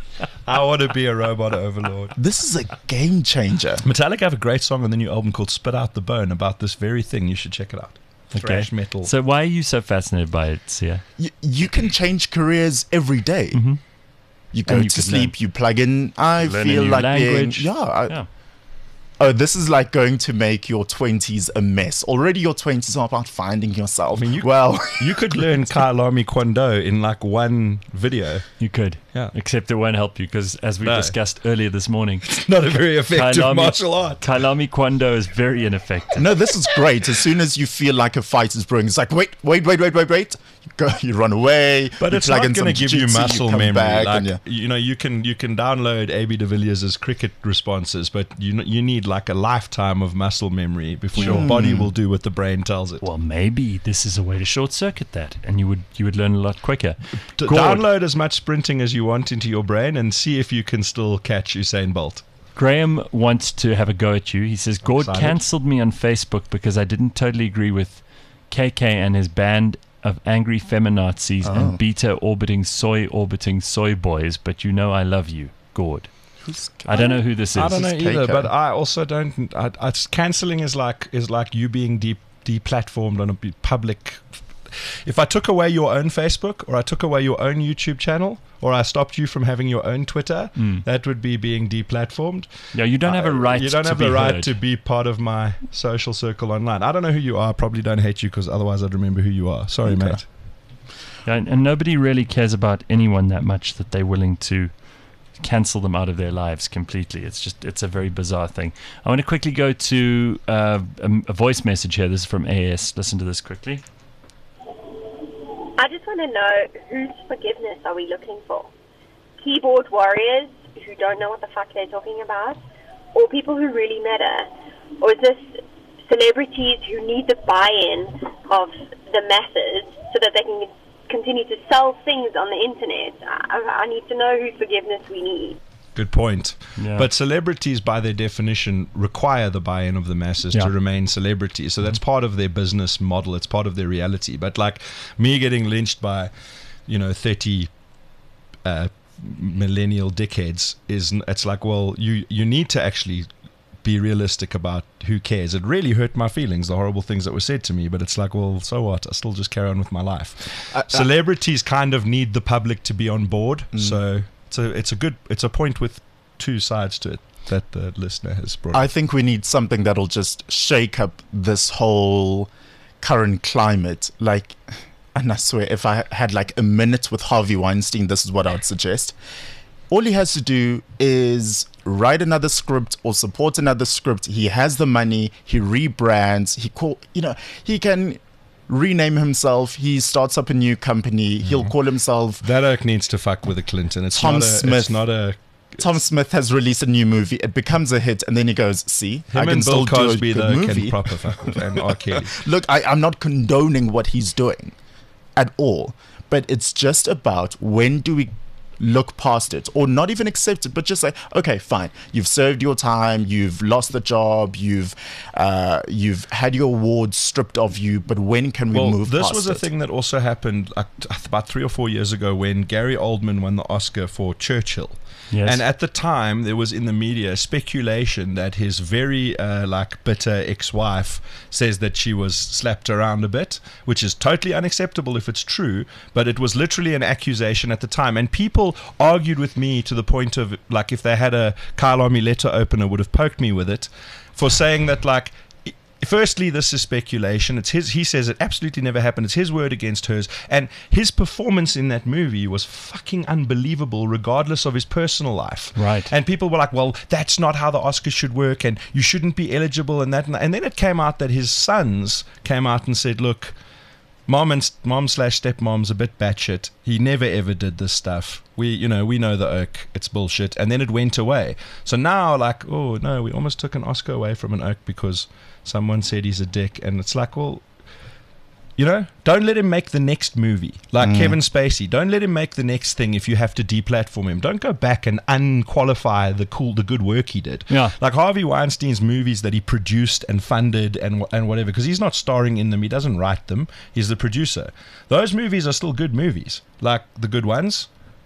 I want to be a robot overlord. This is a game changer. Metallica have a great song on the new album called "Spit Out the Bone" about this very thing. You should check it out. Thrash metal. So why are you so fascinated by it, Sia? You, you can change careers every day. Mm-hmm. You go And you to could sleep, you plug in. I Learn a feel new like language. being. Yeah, I, Yeah. Oh, this is like going to make your twenties a mess. Already your twenties are about finding yourself. I mean, you- well, You could learn Kailami Kwando in like one video. You could. Yeah. Except it won't help you because, as we No. discussed earlier this morning, Not a very effective Kailami- martial art. Kailami Kwando is very ineffective. no, this is great. As soon as you feel like a fight is brewing, it's like, wait, wait, wait, wait, wait, wait. You go, you run away. But you it's plug not in some going to give you jujitsu, muscle come memory. back Like, and yeah. you know, you can you can download A B de Villiers' cricket responses, but you kn- you need like a lifetime of muscle memory before your body will do what the brain tells it. Well, maybe this is a way to short circuit that, and you would you would learn a lot quicker. D- Gord, download as much sprinting as you want into your brain and see if you can still catch Usain Bolt. Graham wants to have a go at you. He says, Gord excited. cancelled me on Facebook because I didn't totally agree with K K and his band of angry feminazis Oh. and beta orbiting soy orbiting soy boys, but you know I love you, Gord. Who's- I don't know who this is. I don't know This is either, K K. but I also don't. I, I, canceling is like is like you being de- deplatformed on a b- public. If I took away your own Facebook, or I took away your own YouTube channel, or I stopped you from having your own Twitter, Mm. that would be being deplatformed. Yeah, you don't have a Uh, right You don't to have be the right heard. to be part of my social circle online. I don't know who you are. I probably don't hate you because otherwise I'd remember who you are. Sorry, Okay. mate. And, and nobody really cares about anyone that much that they're willing to cancel them out of their lives completely. It's just, it's a very bizarre thing. I want to quickly go to uh, a, a voice message here. This is from A S. Listen to this quickly. I just want to know, whose forgiveness are we looking for? Keyboard warriors who don't know what the fuck they're talking about? Or people who really matter? Or is this celebrities who need the buy-in of the masses so that they can continue to sell things on the internet? I, I need to know whose forgiveness we need. Good point. Yeah. But celebrities, by their definition, require the buy-in of the masses Yeah. to remain celebrities. So that's part of their business model. It's part of their reality. But like me getting lynched by, you know, thirty uh, millennial dickheads is, it's like, well, you you need to actually be realistic about who cares. It really hurt my feelings, the horrible things that were said to me, but it's like, well, so what? I still just carry on with my life. I- I- Celebrities kind of need the public to be on board. Mm. So it's a, it's a good, it's a point with two sides to it that the listener has brought I up. think we need something that'll just shake up this whole current climate. Like, and I swear, if I had like a minute with Harvey Weinstein, this is what I would suggest. All he has to do is write another script or support another script. He has the money. He rebrands. He call, you know, he can rename himself. He starts up a new company. Mm-hmm. He'll call himself. That oak needs to fuck with a Clinton. It's Tom not a, Smith. It's not a. Tom Smith has released a new movie. It becomes a hit, and then he goes, "See, Him I can and still Bill Cosby do a though good can movie." proper fuck with, and R. Kelly. Look, I, I'm not condoning what he's doing at all, but it's just about when do we look past it, or not even accept it, but just say, okay, fine, you've served your time, you've lost the job, you've uh, you've had your awards stripped of you, but when can we well, move this past was a it? thing that also happened like, about three or four years ago when Gary Oldman won the Oscar for Churchill. Yes. And at the time, there was in the media speculation that his very uh, like bitter ex-wife says that she was slapped around a bit, which is totally unacceptable if it's true. But it was literally an accusation at the time, and people argued with me to the point of like, if they had a Kyle Army letter opener, would have poked me with it for saying that like. Firstly, this is speculation. It's his. He says it absolutely never happened. It's his word against hers. And his performance in that movie was fucking unbelievable, regardless of his personal life. Right. And people were like, "Well, that's not how the Oscars should work, and you shouldn't be eligible." And that. And, and then it came out that his sons came out and said, "Look, mom and mom slash stepmom's a bit batshit. He never ever did this stuff. We, you know, we know the oak. It's bullshit." And then it went away. So now, like, oh no, we almost took an Oscar away from an oak because someone said he's a dick. And it's like, well, you know, don't let him make the next movie. Like mm. Kevin Spacey, don't let him make the next thing if you have to deplatform him. Don't go back and unqualify the cool, the good work he did. Yeah. Like Harvey Weinstein's movies that he produced and funded and and whatever, because he's not starring in them. He doesn't write them. He's the producer. Those movies are still good movies, like the good ones.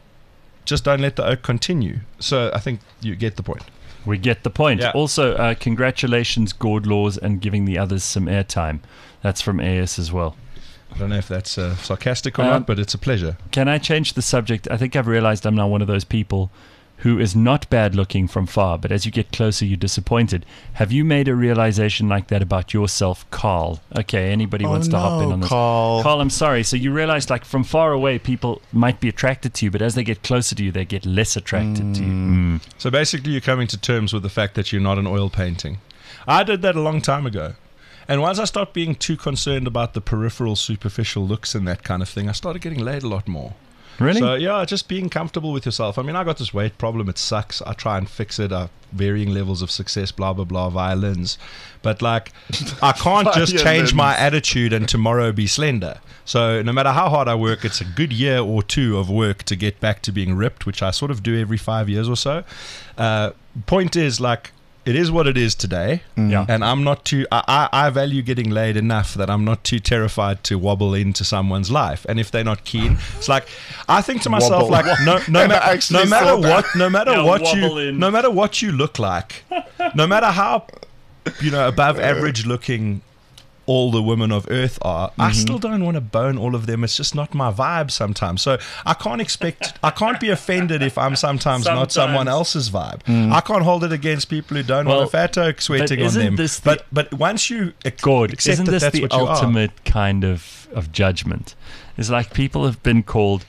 Just don't let the oak continue. So I think you get the point. We get the point. Yeah. Also, uh, congratulations, Gord Laws, and giving the others some airtime. That's from A S as well. I don't know if that's uh, sarcastic or Um, not, but it's a pleasure. Can I change the subject? I think I've realized I'm now one of those people who is not bad looking from far, but as you get closer, you're disappointed. Have you made a realization like that about yourself, Carl? Okay, anybody Oh, wants to hop in no, on this? Carl. Carl, I'm sorry. So you realize, like, from far away, people might be attracted to you, but as they get closer to you, they get less attracted to you. Mm. So basically, you're coming to terms with the fact that you're not an oil painting. I did that a long time ago. And once I stopped being too concerned about the peripheral, superficial looks and that kind of thing, I started getting laid a lot more. Really? So, yeah, just being comfortable with yourself. I mean, I got this weight problem. It sucks. I try and fix it. I have varying levels of success, blah, blah, blah, violins. But, like, I can't just change my attitude and tomorrow be slender. So no matter how hard I work, it's a good year or two of work to get back to being ripped, which I sort of do every five years or so. Uh, point is, like, it is what it is today, Mm. Yeah. and I'm not too. I, I I value getting laid enough that I'm not too terrified to wobble into someone's life. And if they're not keen, it's like I think to myself, Wobble. like no no, ma- actually no matter saw that. what, no matter Yeah, what wobble you, in. no matter what you look like, no matter how you know above average looking all the women of Earth are, I still don't want to bone all of them. It's just not my vibe sometimes. So I can't expect, I can't be offended if I'm sometimes, not Sometimes. someone else's vibe. I can't hold it against people who don't Well, want a fat oak sweating on isn't them. this the- But but once you ac- Gord, accept isn't that this that's the what you are. ultimate kind of, of judgment? It's like people have been called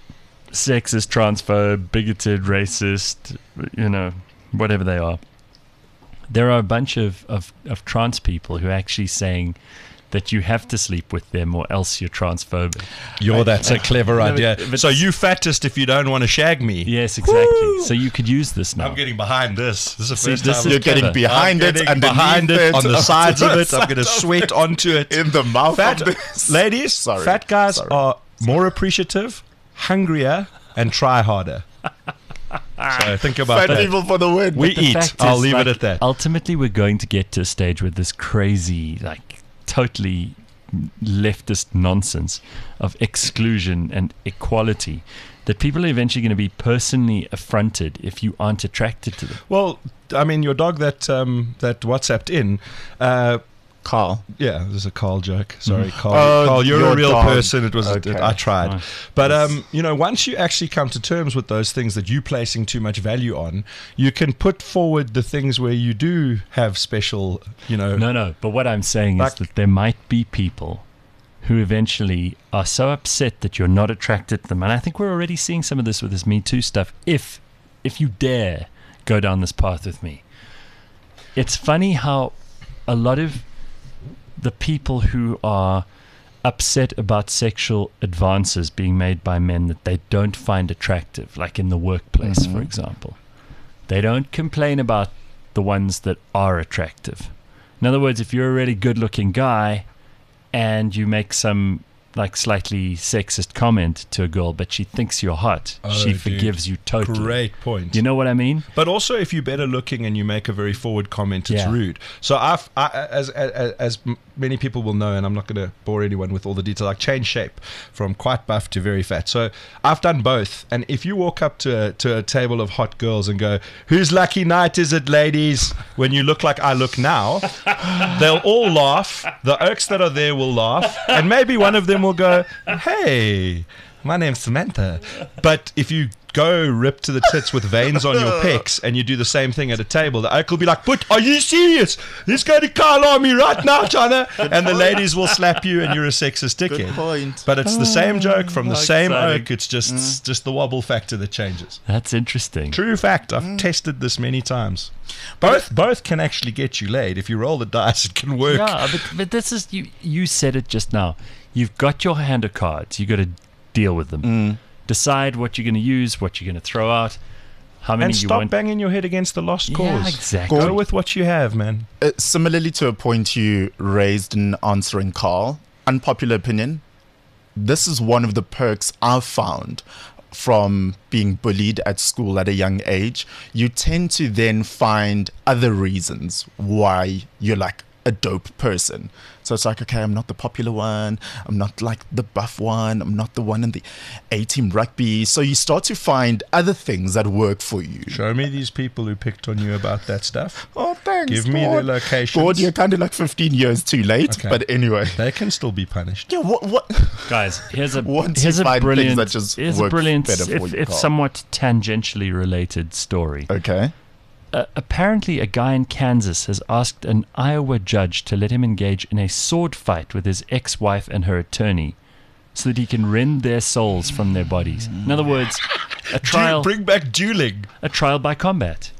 sexist, transphobe, bigoted, racist, you know, whatever they are. There are a bunch of, of, of trans people who are actually saying that you have to sleep with them or else you're transphobic. Yo, that's a clever No, but- idea. but- so you fattest if you don't want to shag me. Yes, exactly. So you could use this now. I'm getting behind this. This is the See, first this time is You're getting clever. behind I'm it getting and behind it, on the sides of it. I'm going to side sweat onto it. in the mouth Fat of this. ladies, Sorry. fat guys Sorry. are more appreciative, hungrier, and try harder. So think about Fat that. people for the win. We The eat. fact I'll is, leave like, it at that. Ultimately, we're going to get to a stage where this crazy, like, totally leftist nonsense of exclusion and equality, that people are eventually going to be personally affronted if you aren't attracted to them. Well, I mean, your dog that um, that WhatsApped in, uh, Carl. Yeah, there's a Carl joke. Sorry, Mm. Carl. Oh, Carl, you're your a real dog. person. It was. Okay. A, I tried, Oh. but um, you know, once you actually come to terms with those things that you're placing too much value on, you can put forward the things where you do have special. You know, No, no. But what I'm saying Like- is that there might be people who eventually are so upset that you're not attracted to them, and I think we're already seeing some of this with this Me Too stuff. If if you dare go down this path with me, it's funny how a lot of the people who are upset about sexual advances being made by men that they don't find attractive, like in the workplace, Mm-hmm. for example, they don't complain about the ones that are attractive. In other words, if you're a really good-looking guy and you make some like slightly sexist comment to a girl, but she thinks you're hot, Oh, she dude. forgives you totally. great point. You know what I mean? But also, if you're better looking and you make a very forward comment, it's Yeah. rude. So, I've, I, as, as as m- many people will know, and I'm not going to bore anyone with all the detail, I change shape from quite buff to very fat. So, I've done both. And if you walk up to a, to a table of hot girls and go, "Whose lucky night is it, ladies?" when you look like I look now, they'll all laugh. The oaks that are there will laugh, and maybe one of them will go, "Hey, my name's Samantha." But if you go ripped to the tits with veins on your pecs and you do the same thing at a table, the oak will be like, "But are you serious? He's going to call on me right now, China." And the ladies will slap you and you're a sexist Good dickhead. point. But it's the same joke from the how same exciting. oak. It's just just the wobble factor that changes. That's interesting. True fact. I've tested this many times. Both both can actually get you laid. If you roll the dice, it can work. Yeah, but, but this is, you, you said it just now. You've got your hand of cards. You've got to deal with them. Mm. Decide what you're going to use, what you're going to throw out, how many And you stop want. banging your head against the lost Yeah, cause. exactly. Go with what you have, man. Uh, similarly to a point you raised in answering Carl, unpopular opinion, this is one of the perks I've found from being bullied at school at a young age. You tend to then find other reasons why you're like a dope person. So it's like, okay, I'm not the popular one. I'm not like the buff one. I'm not the one in the A-team rugby. So you start to find other things that work for you. Show me these people who picked on you about that stuff. Oh, thanks. Give me their God. locations. God, you're kind of like fifteen years too late. Okay. But anyway. They can still be punished. Yeah, what? what? Guys, here's a Once you here's a find things brilliant, that just here's a work brilliant, better for if, you, if Carl. somewhat tangentially related story. Okay. Uh, apparently, a guy in Kansas has asked an Iowa judge to let him engage in a sword fight with his ex-wife and her attorney, so that he can rend their souls from their bodies. In other words, a trial, Du- bring back dueling. a trial by combat.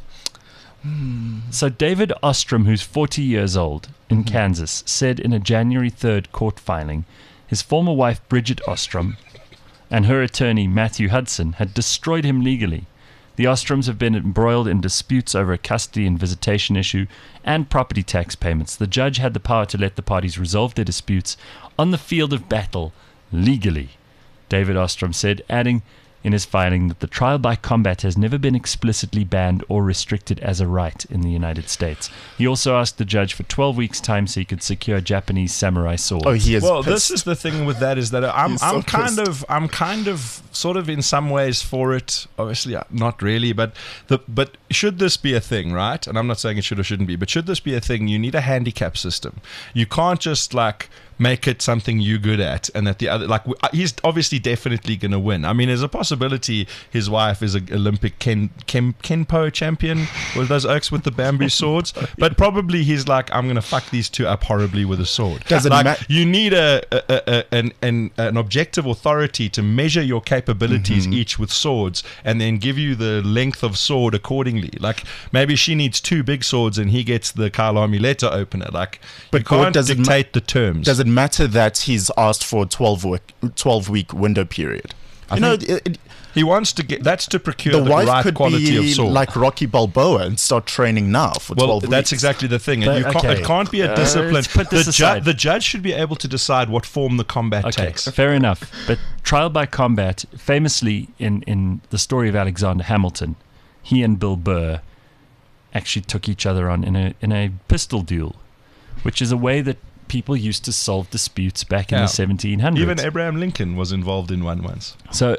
So David Ostrom, who's forty years old, in Kansas, said in a January third court filing, his former wife Bridget Ostrom and her attorney Matthew Hudson had destroyed him legally. The Ostroms have been embroiled in disputes over a custody and visitation issue and property tax payments. The judge had the power to let the parties resolve their disputes on the field of battle legally, David Ostrom said, adding in his filing that the trial by combat has never been explicitly banned or restricted as a right in the United States. He also asked the judge for twelve weeks' time so he could secure Japanese samurai swords. Oh, he is Well, pissed. this is the thing with that is that I'm He's so I'm kind pissed. of I'm kind of sort of in some ways for it. Obviously, uh, not really, but the but should this be a thing, right? And I'm not saying it should or shouldn't be, but should this be a thing? You need a handicap system. You can't just like make it something you're good at, and that the other like w- he's obviously definitely going to win. I mean, there's a possibility his wife is an Olympic ken, ken kenpo champion with those oaks with the bamboo swords, but probably he's like, I'm going to fuck these two up horribly with a sword. Does it like, ma- you need a, a, a an, an an objective authority to measure your capabilities Mm-hmm. each with swords, and then give you the length of sword accordingly. Like maybe she needs two big swords and he gets the Kyle Armuleta opener. Like, But you can't God, does it ma- dictate the terms. Does it matter that he's asked for a twelve week, twelve week window period? I you know, think it, it, he wants to get that's to procure the the, wife right could quality of be sword. like Rocky Balboa and start training now for Well, twelve that's weeks. exactly the thing. But- you can't, okay. It can't be a Uh, discipline. let's put this the, aside. the judge should be able to decide what form the combat Okay, takes. fair enough. But trial by combat, famously in, in the story of Alexander Hamilton, he and Bill Burr actually took each other on in a in a pistol duel, which is a way that people used to solve disputes back in Yeah. the seventeen hundreds. Even Abraham Lincoln was involved in one once. So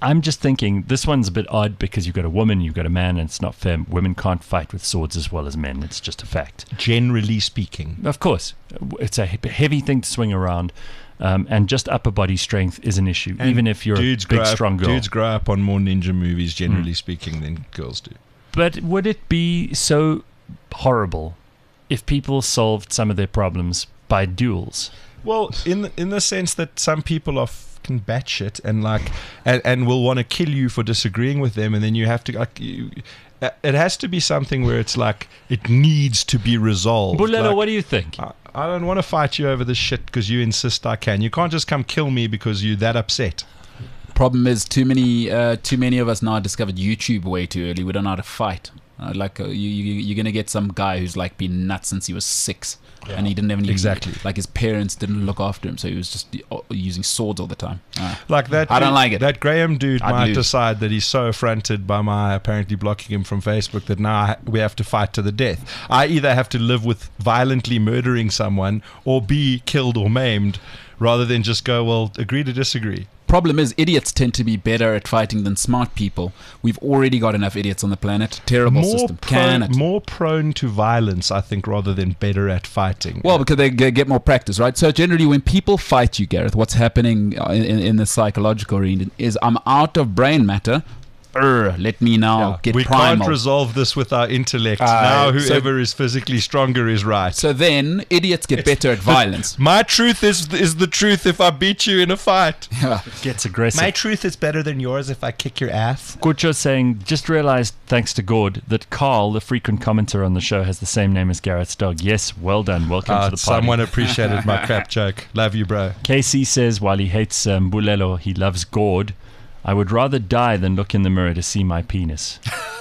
I'm just thinking this one's a bit odd because you've got a woman, you've got a man, and it's not fair. Women can't fight with swords as well as men. It's just a fact. Generally speaking. Of course. It's a heavy thing to swing around. Um, and just upper body strength is an issue, and even if you're a big, up, strong girl. Dudes grow up on more ninja movies, generally mm. speaking, than girls do. But would it be so horrible if people solved some of their problems by duels? Well, in the, in the sense that some people are fucking batshit and like and, and will want to kill you for disagreeing with them, and then you have to like you, it has to be something where it's like it needs to be resolved. Bulelo, like, what do you think? I, I don't want to fight you over this shit because you insist I can. You can't just come kill me because you're that upset. Problem is, too many, uh, too many of us now discovered YouTube way too early. We don't know how to fight. Uh, like uh, you, you, you're gonna get some guy who's like been nuts since he was six, yeah. and he didn't have any. Exactly. Like his parents didn't look after him, so he was just uh, using swords all the time. Uh, like that. I dude, don't like it. That Graham dude I'd might lose. decide that he's so affronted by my apparently blocking him from Facebook that now I, we have to fight to the death. I either have to live with violently murdering someone or be killed or maimed, rather than just go, well, agree to disagree. Problem is, idiots tend to be better at fighting than smart people. We've already got enough idiots on the planet. Terrible more system. Prone, Can it? More prone to violence, I think, rather than better at fighting. Well, because they g- get more practice, right? So generally, when people fight you, Gareth, what's happening in, in, in the psychological arena is I'm out of brain matter. Urgh, let me now yeah, get we primal. can't resolve this with our intellect. Uh, now whoever so, is physically stronger is right. So then idiots get better at violence. My truth is is the truth if I beat you in a fight. Yeah. Gets aggressive. My truth is better than yours if I kick your ass. Gucho saying, just realized, thanks to Gord, that Carl, the frequent commenter on the show, has the same name as Gareth's dog. Yes, well done. Welcome uh, to the party. Someone appreciated my crap joke. Love you, bro. K C says, while he hates um, Bulelo, he loves Gord. I would rather die than look in the mirror to see my penis.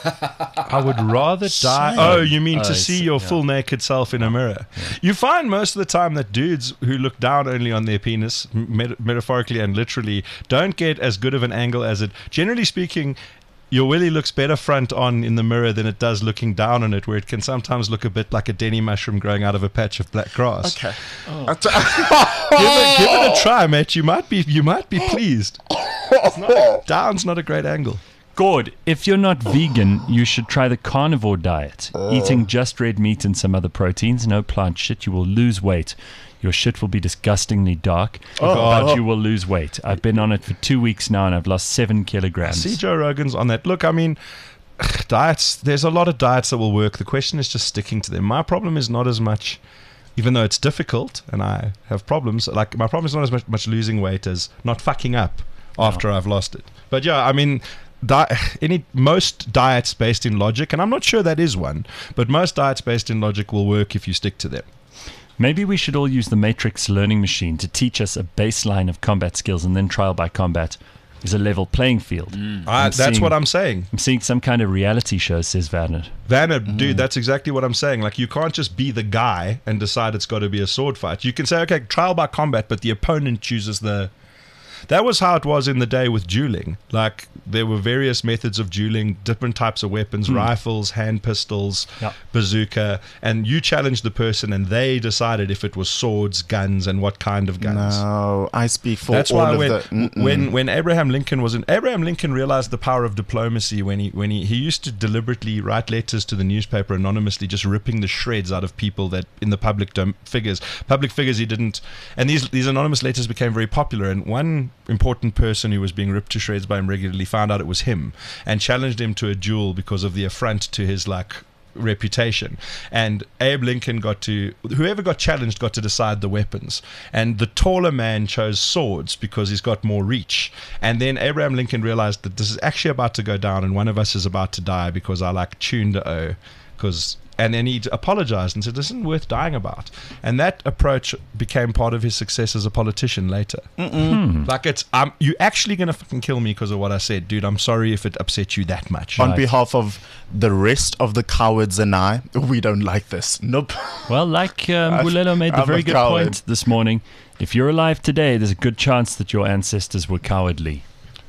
I would rather die. Oh, you mean oh, to see your yeah. full naked self in a mirror? Yeah. You find most of the time that dudes who look down only on their penis, met- metaphorically and literally, don't get as good of an angle as it. Generally speaking, your willy looks better front on in the mirror than it does looking down on it, where it can sometimes look a bit like a Denny mushroom growing out of a patch of black grass. Okay. Oh. give, it, give it a try, mate. You might be you might be pleased. It's not a, down's not a great angle. Gord, if you're not vegan, you should try the carnivore diet. Eating just red meat and some other proteins, no plant shit, you will lose weight. Your shit will be disgustingly dark, oh, but oh. you will lose weight. I've been on it for two weeks now, and I've lost seven kilograms. See Joe Rogan's on that. Look, I mean, diets, there's a lot of diets that will work. The question is just sticking to them. My problem is not as much, even though it's difficult, and I have problems, like my problem is not as much, much losing weight as not fucking up after no. I've lost it. But yeah, I mean... Di- any most diets based in logic, and I'm not sure that is one, but most diets based in logic will work if you stick to them. Maybe we should all use the Matrix learning machine to teach us a baseline of combat skills, and then trial by combat is a level playing field. Mm. I, that's seeing, what I'm saying. I'm seeing some kind of reality show, says Werner. Werner, mm. dude, that's exactly what I'm saying. Like, you can't just be the guy and decide it's got to be a sword fight. You can say, okay, trial by combat, but the opponent chooses the... That was how it was in the day with dueling. Like, there were various methods of dueling, different types of weapons, mm. rifles, hand pistols, yep. bazooka, and you challenged the person and they decided if it was swords, guns, and what kind of guns. No, I speak for That's all why of when, the... when when Abraham Lincoln was in... Abraham Lincoln realized the power of diplomacy when he when he, he used to deliberately write letters to the newspaper anonymously, just ripping the shreds out of people that in the public dom- figures. Public figures he didn't... And these, these anonymous letters became very popular, and one important person who was being ripped to shreds by him regularly found out it was him and challenged him to a duel because of the affront to his like reputation. And Abe Lincoln got to whoever got challenged got to decide the weapons, and the taller man chose swords because he's got more reach. And then Abraham Lincoln realized that this is actually about to go down and one of us is about to die because I like tuned o because and then he apologized and said, this isn't worth dying about. And that approach became part of his success as a politician later. Hmm. Like, it's, um, you're actually going to fucking kill me because of what I said. Dude, I'm sorry if it upset you that much. On Right. behalf of the rest of the cowards and I, we don't like this. Nope. Well, like um, Bulelo made the I'm very a good coward. point this morning, if you're alive today, there's a good chance that your ancestors were cowardly.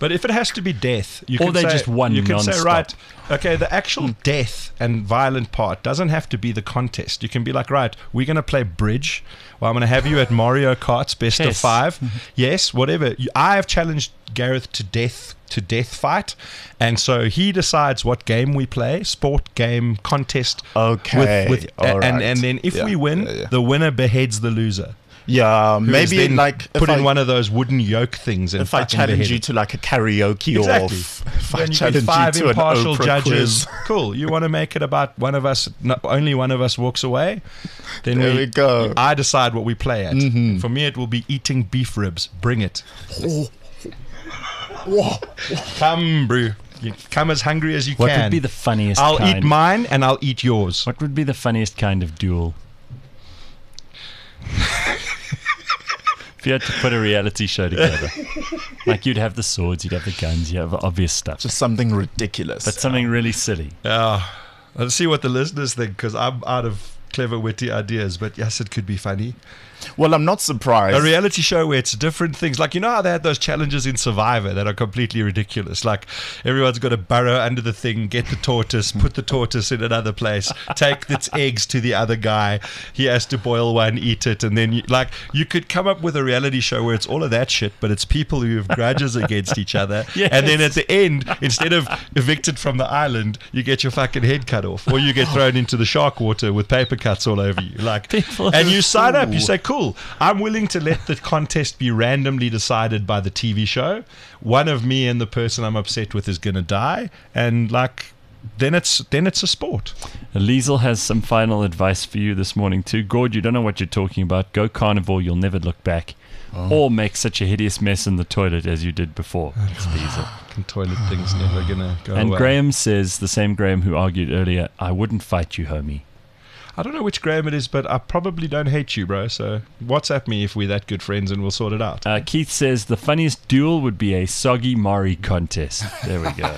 But if it has to be death, you Or can they say, just won You can say, non-stop. right, okay, the actual death and violent part doesn't have to be the contest. You can be like, right, we're going to play bridge. Well, I'm going to have you at Mario Kart's best of Yes. five. Yes, whatever. You- I have challenged Gareth to death to death fight, and so he decides what game we play, sport game contest. Okay, with, with all and right. and then if Yeah, we win, yeah, yeah. the winner beheads the loser. Yeah, Who is maybe then like put if in I, one of those wooden yoke things. And if I fucking challenge behead you it. to like a karaoke Exactly. or if, if I Then you challenge get you five to an impartial Oprah judges. quiz. Cool. You want to make it about one of us, no, only one of us walks away. Then There we go. I decide what we play at. Mhm. For me, it will be eating beef ribs. Bring it. Come, bro. You come as hungry as you What can. would be the funniest I'll kind? eat mine and I'll eat yours. What would be the funniest kind of duel? If you had to put a reality show together, like you'd have the swords, you'd have the guns, you have the obvious stuff, Just something ridiculous. but something really silly. Yeah. Let's see what the listeners think, because I'm out of clever, witty ideas. But yes, it could be funny. Well, I'm not surprised. A reality show where it's different things. Like, you know how they had those challenges in Survivor that are completely ridiculous? Like, everyone's got to burrow under the thing, get the tortoise, put the tortoise in another place, take its eggs to the other guy. He has to boil one, eat it. And then, you, like, you could come up with a reality show where it's all of that shit, but it's people who have grudges against each other. Yes. And then at the end, instead of evicted from the island, you get your fucking head cut off. Or you get thrown into the shark water with paper cuts all over you. Like, People and are- you sign up. You Ooh. say, cool, I'm willing to let the contest be randomly decided by the T V show. One of me and the person I'm upset with is going to die, and like then it's then it's a sport. Liesel has some final advice for you this morning too. Gord, you don't know what you're talking about. Go carnivore, you'll never look back. Or make such a hideous mess in the toilet as you did before. It's Liesel. Fucking toilet thing's never going to go And away. Graham says, the same Graham who argued earlier, I wouldn't fight you, homie. I don't know which Graham it is, but I probably don't hate you, bro. So WhatsApp me if we're that good friends, and we'll sort it out. Uh, Keith says, the funniest duel would be a soggy Mari contest. There we go.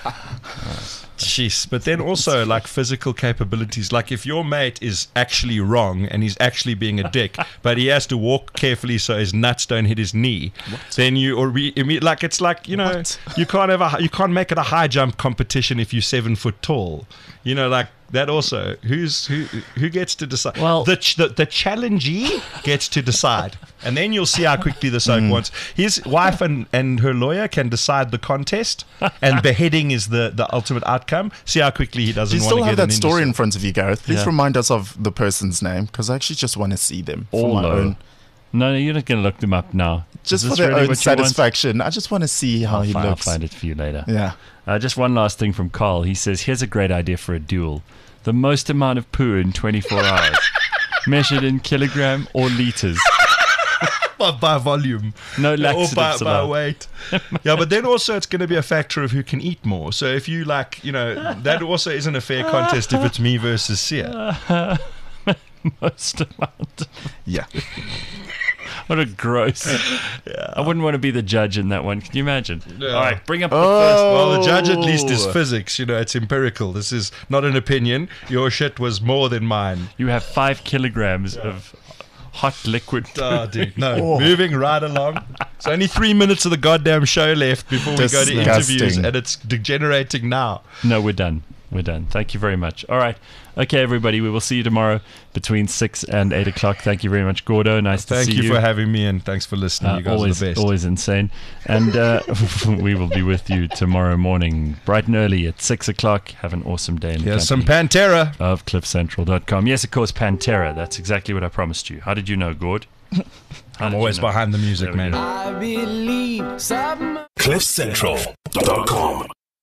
Jeez, but then also like physical capabilities. Like if your mate is actually wrong and he's actually being a dick, but he has to walk carefully so his nuts don't hit his knee, then you or we I mean, like it's like you know What? you can't have a you can't make it a high jump competition if you're seven foot tall. You know, like that also. Who's who? Who gets to decide? Well- the ch- the, the challengee gets to decide, and then you'll see how quickly the soak wants. His wife and, and her lawyer can decide the contest, and beheading is the, the ultimate outcome. See how quickly he Do doesn't you want still to have get that an story in industry. front of you, Gareth? Please Yeah. remind us of the person's name, because I actually just want to see them for my Olo. own, No, you're not going to look them up now. just Is for this their really own what you want? satisfaction. I just want to see how I'll, he fi- I'll looks. find it for you later. Yeah. Uh, just one last thing from Carl. He says, here's a great idea for a duel. The most amount of poo in twenty-four hours, measured in kilogram or liters. by, by volume. No Or by, laxatives by allowed. weight. Yeah, but then also it's going to be a factor of who can eat more. So if you like, you know, that also isn't a fair contest if it's me versus Sia. Most amount. Yeah. What a gross. I wouldn't want to be the judge in that one. Can you imagine? Yeah. All right, bring up the Oh. first one. Well, the judge at least is Oh. physics. You know, it's empirical. This is not an opinion. Your shit was more than mine. You have five kilograms of hot liquid. Oh, dude. No, Oh. moving right along. It's only three minutes of the goddamn show left before we go to interviews, Disgusting. and it's degenerating now. No, we're done. We're done. Thank you very much. All right. Okay, everybody. We will see you tomorrow between six and eight o'clock. Thank you very much, Gordo. Nice Thank to see you, you. for having me, and thanks for listening. Uh, you guys always, are the best. always insane. And uh, we will be with you tomorrow morning, bright and early at six o'clock. Have an awesome day in the Here's some company Pantera. of cliff central dot com. Yes, of course, Pantera. That's exactly what I promised you. How did you know, Gord? How I'm did always you know? behind the music, There we man. go. cliff central dot com